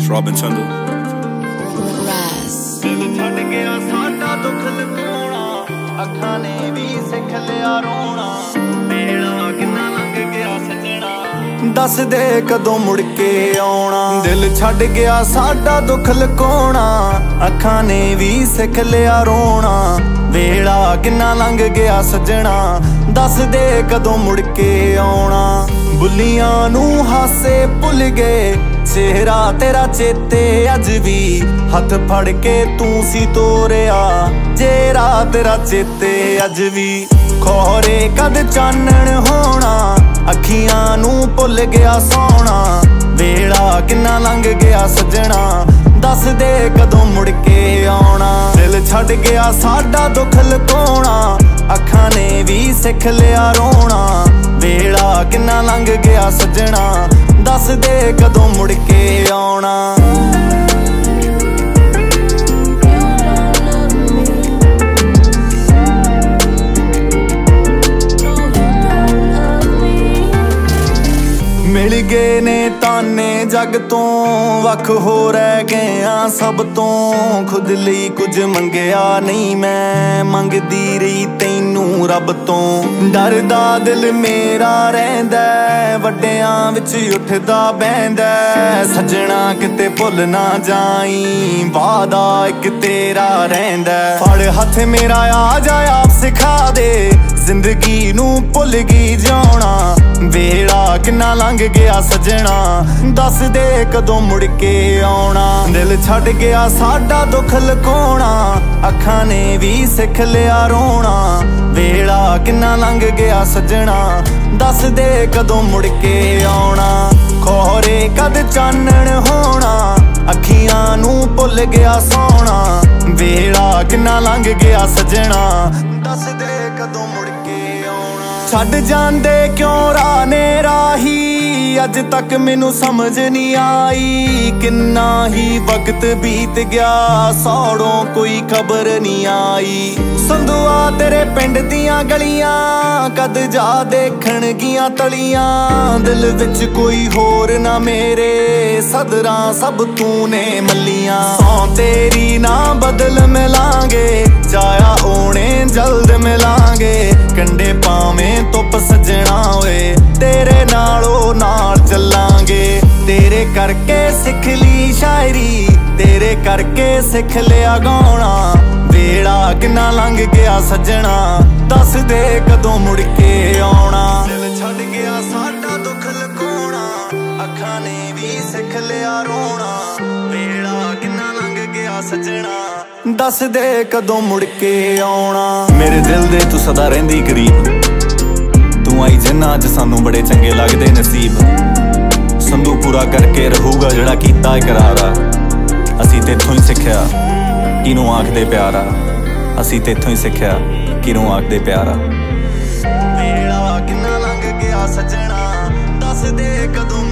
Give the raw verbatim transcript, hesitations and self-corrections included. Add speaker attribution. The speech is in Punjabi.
Speaker 1: Robin Chandu
Speaker 2: ਦਿਲ ਛੱਡ ਗਿਆ ਸਾਡਾ ਦੁੱਖ ਲੁਕਾਉਣਾ, ਅੱਖਾਂ ਨੇ ਵੀ ਸਿੱਖ ਲਿਆ ਰੋਣਾ, ਵੇਲਾ ਕਿੰਨਾ ਲੰਘ ਗਿਆ ਸਜਣਾ, ਦੱਸ ਦੇ ਕਦੋਂ ਮੁੜ ਕੇ ਆਉਣਾ। ਦਿਲ ਛੱਡ ਗਿਆ ਸਾਡਾ ਦੁੱਖ ਲੁਕਾਉਣਾ, ਅੱਖਾਂ ਨੇ ਵੀ ਸਿੱਖ ਲਿਆ ਰੋਣਾ, ਵੇਲਾ ਕਿੰਨਾ ਲੰਘ ਗਿਆ ਸਜਣਾ, ਦੱਸ ਦੇ ਕਦੋਂ ਮੁੜ ਕੇ ਆਉਣਾ। ਬੁੱਲੀਆਂ ਨੂੰ ਹਾਸੇ ਭੁੱਲ ਗਏ, ਚਿਹਰਾ ਤੇਰਾ ਚੇਤੇ ਅੱਜ ਵੀ, ਹੱਥ ਫੜ ਕੇ ਤੂੰ ਸੀ ਤੋਰਿਆ, ਚਿਹਰਾ ਤੇਰਾ ਚੇਤੇ ਅੱਜ ਵੀ। ਖੋਰੇ ਕਦ ਚਾਨਣ ਹੋਣਾ, ਅੱਖੀਆਂ ਨੂੰ ਭੁੱਲ ਗਿਆ ਸੋਣਾ, ਵੇਲਾ ਕਿੰਨਾ ਲੰਘ ਗਿਆ ਸਜਣਾ, ਦੱਸ ਦੇ ਕਦੋਂ ਮੁੜ ਕੇ ਆਉਣਾ। ਦਿਲ ਛੱਡ ਗਿਆ ਸਾਡਾ ਦੁੱਖ ਲੁਕਾਉਣਾ, ਅੱਖਾਂ ਨੇ ਵੀ ਸਿੱਖ ਲਿਆ ਰੋਣਾ, ਵੇਲਾ ਕਿੰਨਾ ਲੰਘ ਗਿਆ ਸਜਣਾ, ਦੱਸ ਦੇ ਕਦੋਂ ਮੁੜ ਕੇ ਆਉਣਾ। ਮਿਲ ਗਏ ਨੇ ਤਾਨੇ ਜੱਗ ਤੋਂ, ਵੱਖ ਹੋ ਰਹਿ ਗਏ ਆ ਸਭ ਤੋਂ, ਖੁਦ ਲਈ ਕੁਝ ਮੰਗਿਆ ਨਹੀਂ ਮੈਂ, ਮੰਗਦੀ ਰਹੀ ਤੈਨੂੰ ਰੱਬ ਤੋਂ। ਡਰਦਾ ਦਿਲ ਮੇਰਾ ਰਹਿੰਦਾ, ਵੱਡਿਆਂ ਵਿੱਚ ਉੱਠਦਾ ਬਹਿੰਦਾ, ਸੱਜਣਾ ਕਿਤੇ ਭੁੱਲ ਨਾ ਜਾਈ, ਵਾਦਾ ਇੱਕ ਤੇਰਾ ਰਹਿੰਦਾ। ਫੜ ਹੱਥ ਮੇਰਾ ਆ ਜਾ ਆਪ ਸਿਖਾ ਦੇ, ਜ਼ਿੰਦਗੀ ਨੂੰ ਭੁੱਲ ਗਈ ਜਿਉਣਾ, ਵੇਲਾ ਕਿੰਨਾ ਲੰਘ ਗਿਆ ਸਜਣਾ, ਦੱਸ ਦੇ ਕਦੋਂ ਮੁੜ ਕੇ ਆਉਣਾ। ਦਿਲ ਛੱਡ ਗਿਆ ਸਾਡਾ ਦੁੱਖ ਲੁਕਾਉਣਾ, ਅੱਖਾਂ ਨੇ ਵੀ ਸਿੱਖ ਲਿਆ ਰੋਣਾ, ਵੇਲਾ ਕਿੰਨਾ ਲੰਘ ਗਿਆ ਸਜਣਾ, ਦੱਸ ਦੇ ਕਦੋਂ ਮੁੜ ਕੇ ਆਉਣਾ। ਖੋਰੇ ਕਦ ਚਾਨਣ ਹੋਣਾ, ਅੱਖੀਆਂ ਨੂੰ ਭੁੱਲ ਗਿਆ ਸੋਣਾ, ਵੇਲਾ ਕਿੰਨਾ ਲੰਘ ਗਿਆ ਸਜਣਾ, ਦੱਸ ਦੇ ਕਦੋਂ ਮੁੜ ਕੇ ਆਉਣਾ। ਛੱਡ ਜਾਂਦੇ ਕਿਉਂ ਰਾਹ ਨੇ ਰਾਹੀ, ਅੱਜ ਤੱਕ ਮੈਨੂੰ ਸਮਝ ਨਹੀਂ ਆਈ, ਕਿੰਨਾ ਹੀ ਵਕਤ ਬੀਤ ਗਿਆ, ਸੌੜੋਂ ਕੋਈ ਖਬਰ ਨਹੀਂ ਆਈ। ਸੰਧੂਆ ਤੇਰੇ ਪਿੰਡ ਦੀਆਂ ਗਲੀਆਂ, ਕਦ ਜਾ ਦੇਖਣ ਗੀਆਂ ਤਲੀਆਂ, ਦਿਲ ਵਿੱਚ ਕੋਈ ਹੋਰ ਨਾ ਮੇਰੇ, ਸਦਰਾਂ ਸਭ ਤੂੰ ਨੇ ਮੱਲੀਆਂ। ਸੌਂ ਤੇਰੀ ਨਾ ਬਦਲ ਮਿਲਾਂਗੇ, ਚਾਇਆ ਓਣੇ ਜਲਦ ਮਿਲਾਂਗੇ, ਕੰਡੇ ਪਾਵੇਂ ਧੁੱਪ ਸੱਜਣਾ ਓਏ, ਤੇਰੇ ਨਾਲੋਂ ਨਾਲ ਚੱਲਾਂਗੇ। ਤੇਰੇ ਕਰਕੇ ਸਿੱਖ ਲਈ ਸ਼ਾਇਰੀ, ਤੇਰੇ ਕਰਕੇ ਸਿੱਖ ਲਿਆ ਗਾਉਣਾ, ਵੇਲਾ ਕਿੰਨਾ ਲੰਘ ਗਿਆ ਸੱਜਣਾ, ਦੱਸ ਦੇ ਕਦੋਂ ਮੁੜ ਕੇ ਆਉਣਾ। ਦਿਲ ਛੱਡ ਗਿਆ ਸਾਡਾ ਦੁੱਖ ਲੁਕਾਉਣਾ, ਅੱਖਾਂ ਨੇ ਵੀ ਸਿੱਖ ਲਿਆ ਰੋਣਾ, ਵੇਲਾ ਕਿੰਨਾ ਲੰਘ ਗਿਆ ਸੱਜਣਾ, ਦੱਸ ਦੇ ਕਦੋਂ ਮੁੜ ਕੇ ਆਉਣਾ।
Speaker 1: ਮੇਰੇ ਦਿਲ ਦੇ ਤੂੰ ਸਦਾ ਰਹਿੰਦੀ ਕਰੀਬ, ਤੂੰ ਆਈ ਜਿੰਨਾ ਅੱਜ ਸਾਨੂੰ ਬੜੇ ਚੰਗੇ ਲੱਗਦੇ ਨਸੀਬ, ਸੰਧੂ ਪੂਰਾ ਕਰਕੇ ਰਹੂਗਾ ਜਿਹੜਾ ਕੀਤਾ ਇਕਰਾਰ ਆ, ਅਸੀਂ ਤੇਥੋਂ ਹੀ ਸਿੱਖਿਆ ਕਿਹਨੂੰ ਆਖਦੇ ਪਿਆਰਾ, ਅਸੀਂ ਤੇਥੋਂ ਹੀ ਸਿੱਖਿਆ ਕਿਹਨੂੰ ਆਖਦੇ ਪਿਆਰਾ।
Speaker 2: ਵੇਲਾ ਕਿੰਨਾ ਲੰਘ ਗਿਆ ਸੱਜਣਾ, ਦੱਸ ਦੇ ਕਦੋਂ